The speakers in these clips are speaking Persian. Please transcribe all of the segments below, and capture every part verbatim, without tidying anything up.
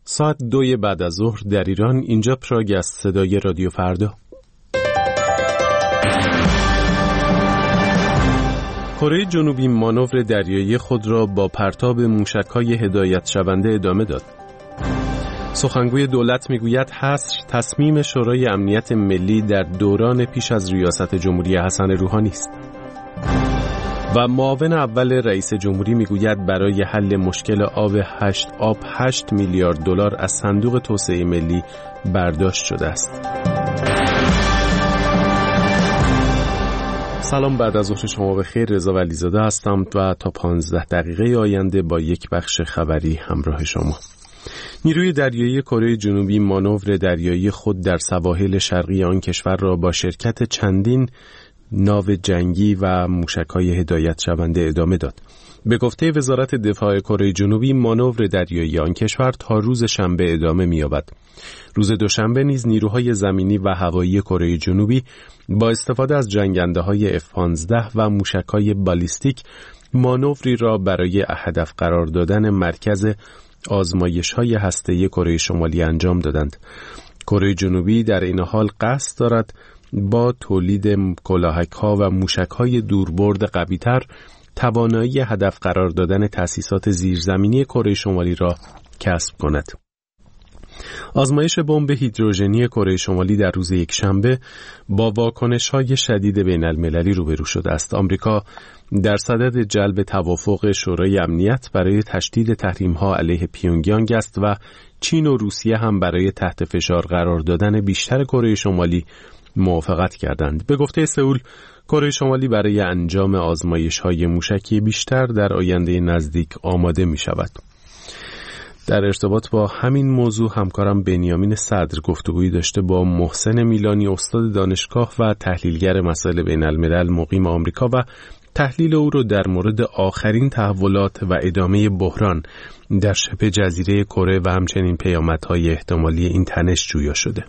ساعت دوی بعد از ظهر در ایران. اینجا پراگ است، صدای رادیو فردا. کره جنوبی مانور دریایی خود را با پرتاب موشک‌های هدایت شونده ادامه داد. سخنگوی دولت میگوید حصر تصمیم شورای امنیت ملی در دوران پیش از ریاست جمهوری حسن روحانی است. و معاون اول رئیس جمهوری میگوید برای حل مشکل آب هشت آب هشت میلیارد دلار از صندوق توسعه ملی برداشت شده است. سلام، بعد از ظهر شما بخیر. رضا ولیزاده هستم و تا پانزده دقیقه آینده با یک بخش خبری همراه شما. نیروی دریایی کره جنوبی مانور دریایی خود در سواحل شرقی آن کشور را با شرکت چندین ناو جنگی و موشک‌های هدایت شونده ادامه داد. به گفته وزارت دفاع کره جنوبی، مانور دریایی آن کشور تا روز شنبه ادامه می‌یابد. روز دوشنبه نیز نیروهای زمینی و هوایی کره جنوبی با استفاده از جنگنده‌های اف پانزده و موشک‌های بالیستیک مانوری را برای هدف قرار دادن مرکز آزمایش‌های هسته‌ای کره شمالی انجام دادند. کره جنوبی در این حال قصد دارد با تولید کلاهک‌ها و موشک‌های دوربرد قوی‌تر توانایی هدف قرار دادن تأسیسات زیرزمینی کره شمالی را کسب کند. آزمایش بمب هیدروژنی کره شمالی در روز یکشنبه با واکنش‌های شدید بین‌المللی روبرو شده است. آمریکا در صدد جلب توافق شورای امنیت برای تشدید تحریم‌ها علیه پیونگیانگ است و چین و روسیه هم برای تحت فشار قرار دادن بیشتر کره شمالی موافقت کردند. به گفته سئول، کره شمالی برای انجام آزمایش‌های موشکی بیشتر در آینده نزدیک آماده می‌شود. در ارتباط با همین موضوع همکارم بنیامین صدر گفتگویی داشته با محسن میلانی، استاد دانشگاه و تحلیلگر مسائل بین‌الملل مقیم آمریکا و تحلیل او را در مورد آخرین تحولات و ادامه بحران در شبه جزیره کره و همچنین پیامدهای احتمالی این تنش جویا شده.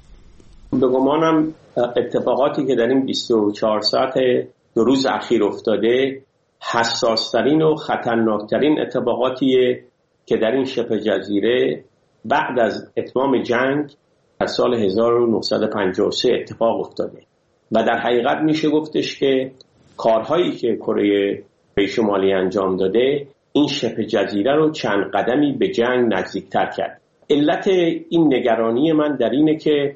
به گمانم اتفاقاتی که در این بیست و چهار ساعت دو روز اخیر افتاده حساس‌ترین و خطرناکترین اتفاقاتیه که در این شبه جزیره بعد از اتمام جنگ در سال هزار و نهصد و پنجاه و سه اتفاق افتاده و در حقیقت میشه گفتش که کارهایی که کره شمالی انجام داده این شبه جزیره رو چند قدمی به جنگ نزدیکتر کرد. علت این نگرانی من در اینه که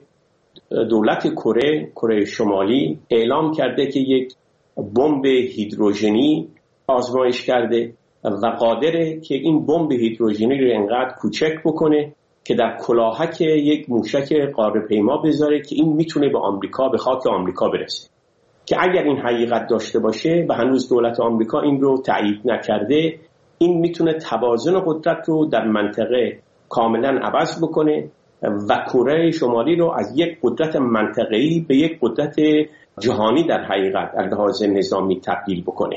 دولت کره کره شمالی اعلام کرده که یک بمب هیدروژنی آزمایش کرده و قادره که این بمب هیدروژنی رو انقدر کوچک بکنه که در کلاهک یک موشک قاره‌پیما بذاره که این میتونه به آمریکا به خاک آمریکا برسه. که اگر این حقیقت داشته باشه و هنوز دولت آمریکا این رو تایید نکرده، این میتونه توازن قدرت رو در منطقه کاملا عوض بکنه و کره شمالی رو از یک قدرت منطقه‌ای به یک قدرت جهانی در حقیقت از لحاظ نظامی تبدیل بکنه.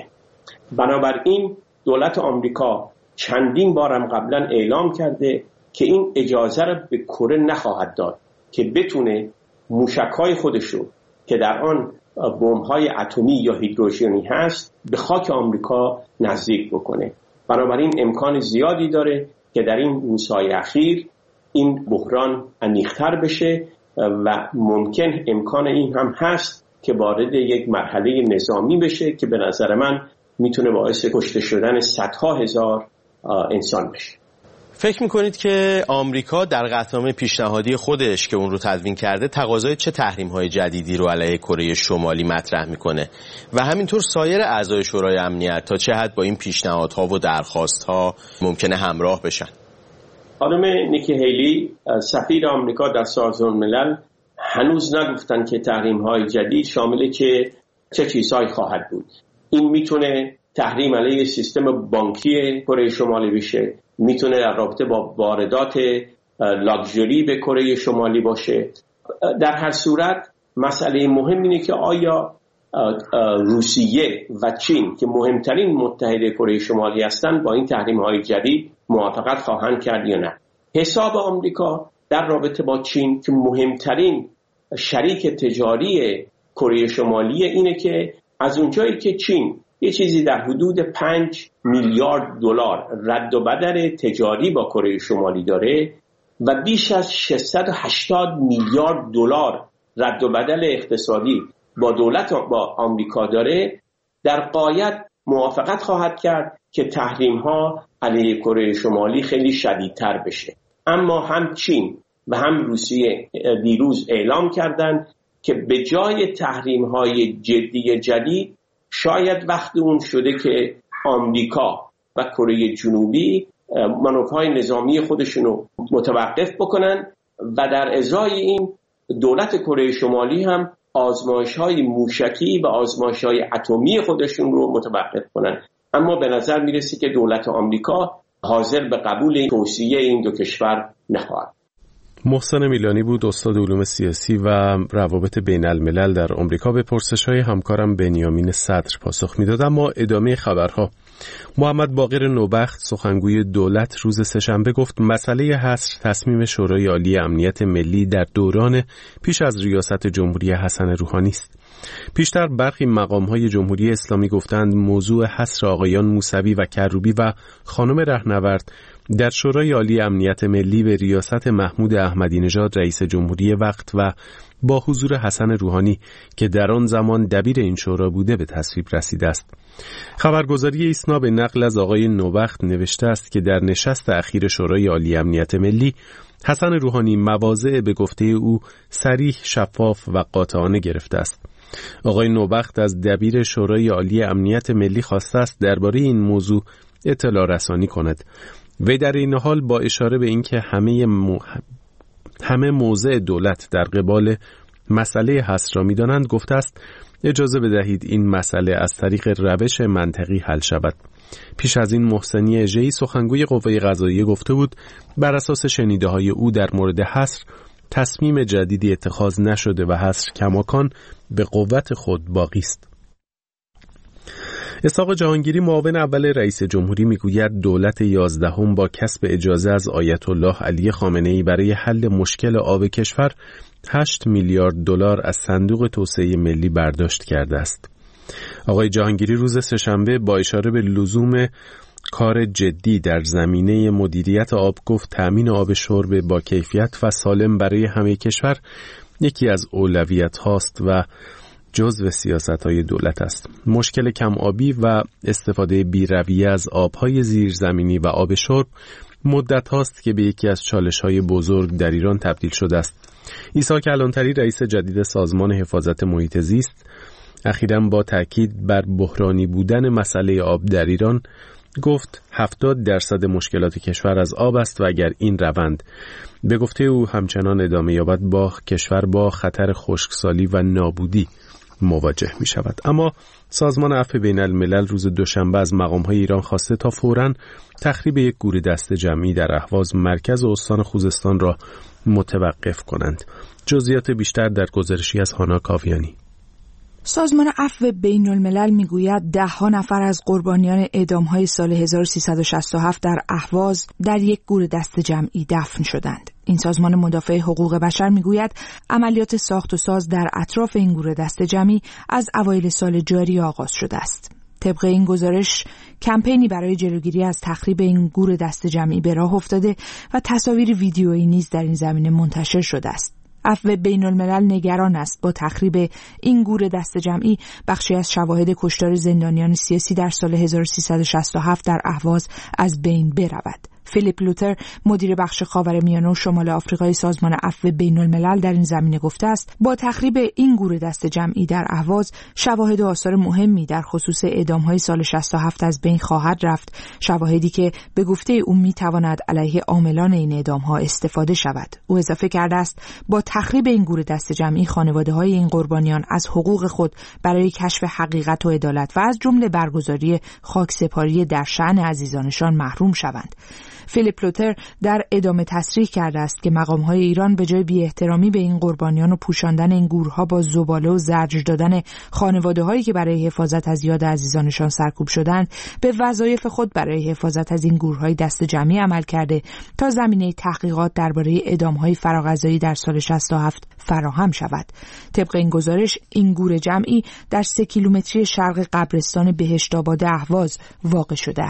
بنابراین دولت آمریکا چندین بارم قبلا اعلام کرده که این اجازه را به کره نخواهد داد که بتونه موشک‌های خودشو که در آن بمب‌های اتمی یا هیدروژنی هست به خاک آمریکا نزدیک بکنه. بنابراین امکان زیادی داره که در این روزهای اخیر این بحران عمیق‌تر بشه و ممکن امکان این هم هست که وارد یک مرحله نظامی بشه که به نظر من میتونه باعث کشته شدن صدها هزار انسان بشه. فکر میکنید که آمریکا در قطعنامه پیشنهادی خودش که اون رو تدوین کرده تقاضای چه تحریم‌های جدیدی رو علیه کره شمالی مطرح میکنه و همینطور سایر اعضای شورای امنیت تا چه حد با این پیشنهادها و درخواستها ممکنه همراه بشن؟ خانم نیکی هیلی سفیر آمریکا در سازمان ملل هنوز نگفتن که تحریم‌های جدید شامل که چه چیزهایی خواهد بود. این میتونه تحریم علیه سیستم بانکی کره شمالی بشه، میتونه در رابطه با واردات لاکچری به کره شمالی باشه. در هر صورت مسئله مهم اینه که آیا روسیه و چین که مهمترین متحد کره شمالی هستند با این تحریم‌های جدید موافقت خواهند کرد یا نه. حساب آمریکا در رابطه با چین که مهمترین شریک تجاری کره شمالی اینه که از اونجایی که چین یه چیزی در حدود پنج میلیارد دلار رد و بدل تجاری با کره شمالی داره، و بیش از ششصد و هشتاد میلیارد دلار رد و بدل اقتصادی با دولت با آمریکا داره، در غایت موافقت خواهد کرد که تحریم ها علیه کره شمالی خیلی شدیدتر بشه. اما هم چین و هم روسیه دیروز اعلام کردند که به جای تحریم های جدی جدید شاید وقت اون شده که آمریکا و کره جنوبی مانورهای نظامی خودشون رو متوقف بکنن و در ازای این دولت کره شمالی هم آزمایش‌های موشکی و آزمایش‌های اتمی خودشون رو متوقف کنن. اما به نظر میرسه که دولت آمریکا حاضر به قبول توصیه این دو کشور نخواهد. محسن میلانی بود، استاد علوم سیاسی و روابط بین الملل در آمریکا. به پرسش‌های همکارم بنیامین صدر پاسخ میداد. اما ادامه خبرها. محمد باقر نوبخت سخنگوی دولت روز سه‌شنبه گفت مسئله حصر تصمیم شورای عالی امنیت ملی در دوران پیش از ریاست جمهوری حسن روحانی است. پیشتر برخی مقام‌های جمهوری اسلامی گفتند موضوع حصر آقایان موسوی و کروبی و خانم رهنورد در شورای عالی امنیت ملی به ریاست محمود احمدی نژاد رئیس جمهوری وقت و با حضور حسن روحانی که در آن زمان دبیر این شورا بوده به تصویب رسیده است. خبرگزاری ایسنا به نقل از آقای نوبخت نوشته است که در نشست اخیر شورای عالی امنیت ملی حسن روحانی مواضع به گفته او صریح، شفاف و قاطعانه گرفته است. آقای نوبخت از دبیر شورای عالی امنیت ملی خواسته است درباره این موضوع اطلاع رسانی کند. و در این حال با اشاره به اینکه همه مو... همه موضع دولت در قبال مسئله حصر را می‌دانند گفته است اجازه بدهید این مسئله از طریق روش منطقی حل شود. پیش از این محسنی اژه‌ای سخنگوی قوه قضاییه گفته بود بر اساس شنیده‌های او در مورد حصر تصمیم جدیدی اتخاذ نشده و حصر کماکان به قوت خود باقی است. اسحاق جهانگیری معاون اول رئیس جمهوری میگوید دولت یازدهم با کسب اجازه از آیت الله علی خامنه‌ای برای حل مشکل آب کشور هشت میلیارد دلار از صندوق توسعه ملی برداشت کرده است. آقای جهانگیری روز سه‌شنبه با اشاره به لزوم کار جدی در زمینه مدیریت آب گفت تأمین آب شرب با کیفیت و سالم برای همه کشور یکی از اولویت هاست و جزو سیاست‌های دولت است. مشکل کم آبی و استفاده بی‌رویه از آب‌های زیرزمینی و آب شرب مدت هاست که به یکی از چالش‌های بزرگ در ایران تبدیل شده است. عیسی کلانتری رئیس جدید سازمان حفاظت محیط زیست اخیراً با تاکید بر بحرانی بودن مسئله آب در ایران گفت هفتاد درصد مشکلات کشور از آب است و اگر این روند به گفته او همچنان ادامه یابد با کشور با خطر خشکسالی و نابودی مواجه می شود. اما سازمان عفو بین الملل روز دوشنبه از مقام‌های ایران خواسته تا فوراً تخریب یک گور دست جمعی در اهواز مرکز استان خوزستان را متوقف کنند. جزئیات بیشتر در گزارشی از هانا کاویانی. سازمان عفو بین الملل میگوید ده ها نفر از قربانیان اعدام‌های سال هزار و سیصد و شصت و هفت در اهواز در یک گور دست جمعی دفن شدند. این سازمان مدافع حقوق بشر میگوید عملیات ساخت و ساز در اطراف این گور دست جمعی از اوایل سال جاری آغاز شده است. طبق این گزارش کمپینی برای جلوگیری از تخریب این گور دست جمعی به راه افتاده و تصاویر ویدیویی نیز در این زمینه منتشر شده است. عفو بین الملل نگران است با تخریب این گور دست جمعی بخشی از شواهد کشتار زندانیان سیاسی در سال هزار و سیصد و شصت و هفت در اهواز از بین برود. فیلیپ لوتر مدیر بخش خاورمیانه و شمال آفریقای سازمان عفو بین الملل در این زمینه گفته است با تخریب این گور دست جمعی در اهواز شواهد و آثار مهمی در خصوص اعدام‌های سال شصت و هفت از بین خواهد رفت، شواهدی که به گفته او می‌تواند علیه عاملان این اعدام‌ها استفاده شود. او اضافه کرده است با تخریب این گور دست جمعی خانواده‌های این قربانیان از حقوق خود برای کشف حقیقت و عدالت و از جمله برگزاری خاکسپاری در شأن عزیزانشان محروم شوند. فیلیپ لوتر در ادامه تصریح کرده است که مقام‌های ایران به جای بی‌احترامی به این قربانیان و پوشاندن این گورها با زباله و زجر دادن خانواده‌هایی که برای حفاظت از یاد عزیزانشان سرکوب شدند، به وظایف خود برای حفاظت از این گورهای دست جمعی عمل کرده تا زمینه تحقیقات درباره اعدام‌های فراغذایی در سال شصت و هفت فراهم شود. طبق این گزارش این گور جمعی در سه کیلومتری شرق قبرستان بهشت‌آباد اهواز واقع شده است.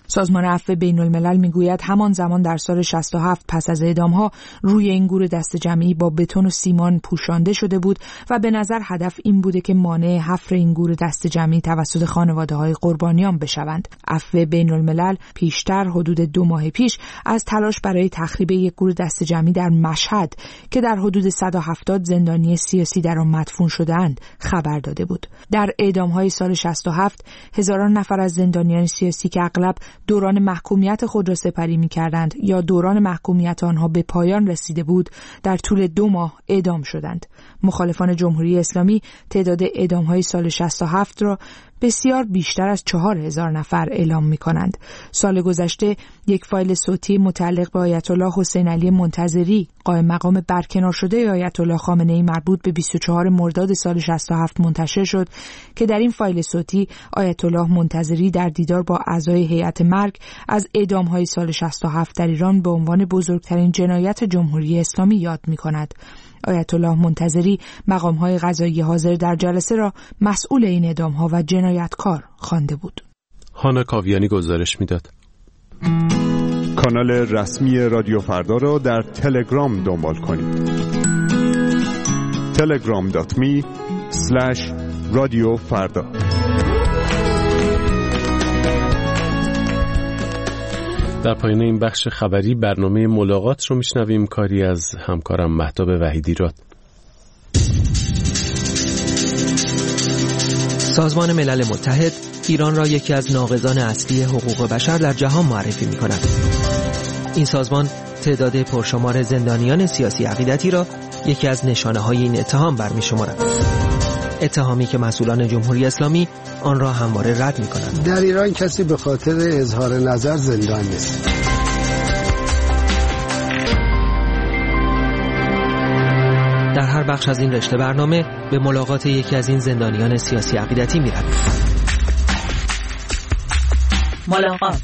سازمان عفو بین الملل میگوید همان زمان در سال شصت و هفت پس از اعدامها روی این گور دست جمعی با بتون و سیمان پوشانده شده بود و به نظر هدف این بوده که مانع حفر این گور دست جمعی توسط خانواده‌های قربانیان بشوند. عفو بین الملل پیشتر حدود دو ماه پیش از تلاش برای تخریب یک گور دست جمعی در مشهد که در حدود صد و هفتاد زندانی سیاسی در آن مدفون شده‌اند خبر داده بود. در اعدام‌های سال شصت و هفت هزاران نفر از زندانیان سیاسی که اغلب دوران محکومیت خود را سپری می‌کردند یا دوران محکومیت آنها به پایان رسیده بود در طول دو ماه اعدام شدند. مخالفان جمهوری اسلامی تعداد اعدام‌های سال شصت و هفت را بسیار بیشتر از چهار هزار نفر اعلام می کنند. سال گذشته یک فایل صوتی متعلق به آیت الله حسین علی منتظری قائم مقام برکنار شده آیت الله خامنه ای مربوط به بیست و چهارم مرداد سال شصت و هفت منتشر شد که در این فایل صوتی آیت الله منتظری در دیدار با اعضای هیئت مرگ از اعدام‌های سال شصت و هفت در ایران به عنوان بزرگترین جنایت جمهوری اسلامی یاد می کند. آیت الله منتظری مقام‌های قضایی حاضر در جلسه را مسئول این اعدام‌ها و جنایتکار خوانده بود. هانا کاویانی گزارش میداد. کانال رسمی رادیو فردا را در تلگرام دنبال کنید. تلگرام دات می اسلش رادیو فردا. در پایان این بخش خبری برنامه ملاقات رو میشنویم، کاری از همکارم مهتاب وحیدیراد. سازمان ملل متحد ایران را یکی از ناقضان اصلی حقوق بشر در جهان معرفی می کند. این سازمان تعداد پرشمار زندانیان سیاسی عقیدتی را یکی از نشانه های این اتهام برمی شمارد. اتهامی که مسئولان جمهوری اسلامی آن را همواره رد می کنند. در ایران کسی به خاطر اظهار نظر زندان نیست. در هر بخش از این رشته برنامه به ملاقات یکی از این زندانیان سیاسی عقیدتی می رویم. ملاقات.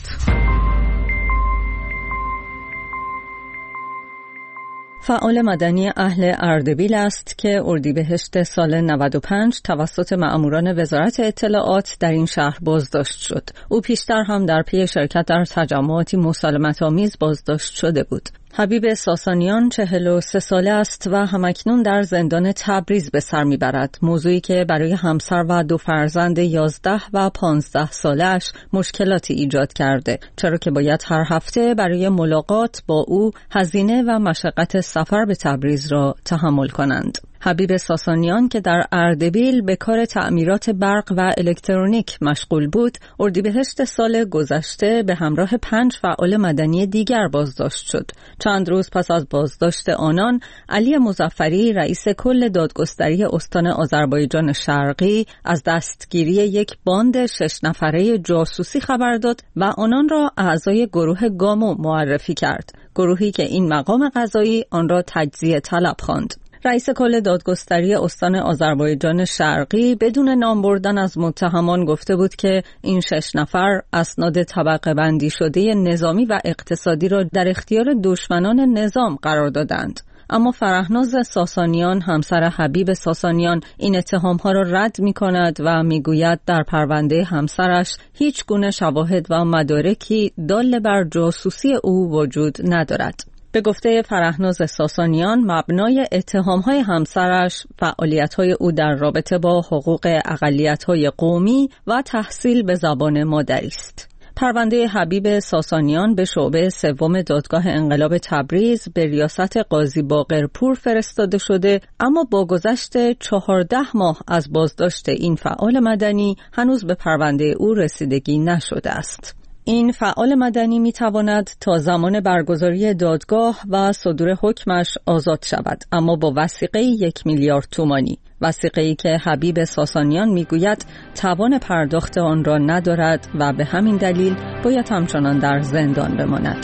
فعال مدنی اهل اردبیل است که اردیبهشت سال نود و پنج توسط مأموران وزارت اطلاعات در این شهر بازداشت شد. او پیشتر هم در پی شرکت در تجمعاتی مسالمت‌آمیز بازداشت شده بود. حبیب ساسانیان چهل و سه ساله است و همکنون در زندان تبریز به سر میبرد، موضوعی که برای همسر و دو فرزند یازده و پانزده سالش مشکلاتی ایجاد کرده، چرا که باید هر هفته برای ملاقات با او هزینه و مشقت سفر به تبریز را تحمل کنند. حبیب ساسانیان که در اردبیل به کار تعمیرات برق و الکترونیک مشغول بود، اردیبهشت سال گذشته به همراه پنج فعال مدنی دیگر بازداشت شد. چند روز پس از بازداشت آنان، علی مظفری رئیس کل دادگستری استان آذربایجان شرقی از دستگیری یک باند شش نفره جاسوسی خبر داد و آنان را اعضای گروه گامو معرفی کرد، گروهی که این مقام قضایی آن را تجزیه طلب خواند. رئیس کل دادگستری استان آذربایجان شرقی بدون نام بردن از متهمان گفته بود که این شش نفر اسناد طبقه بندی شده نظامی و اقتصادی را در اختیار دشمنان نظام قرار دادند. اما فرهناز ساسانیان، همسر حبیب ساسانیان، این اتهام‌ها را رد می‌کند و می‌گوید در پرونده همسرش هیچ گونه شواهد و مدارکی دال بر جاسوسی او وجود ندارد. به گفته فرهناز ساسانیان، مبنای اتهام‌های همسرش فعالیت‌های او در رابطه با حقوق اقلیت‌های قومی و تحصیل به زبان مادری است. پرونده حبیب ساسانیان به شعبه سوم دادگاه انقلاب تبریز به ریاست قاضی باقرپور فرستاده شده، اما با گذشت چهارده ماه از بازداشت این فعال مدنی هنوز به پرونده او رسیدگی نشده است. این فعال مدنی می تواند تا زمان برگزاری دادگاه و صدور حکمش آزاد شود، اما با وثیقه یک میلیارد تومانی، وثیقه‌ای که حبیب ساسانیان می گوید توان پرداخت آن را ندارد و به همین دلیل باید همچنان در زندان بماند.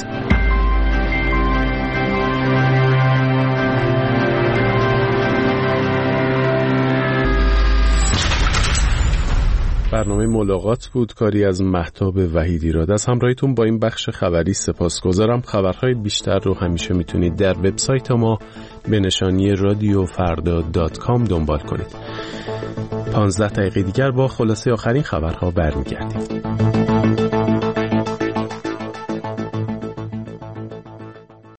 برنامه ملاقات بود، کاری از مهتاب وحیدیراد. از همراهیتون با این بخش خبری سپاسگزارم. خبرهای بیشتر رو همیشه میتونید در وبسایت ما به نشانی رادیو فردا دات کام دنبال کنید. پانزده دقیقه دیگر با خلاصه آخرین خبرها برمیگردیم.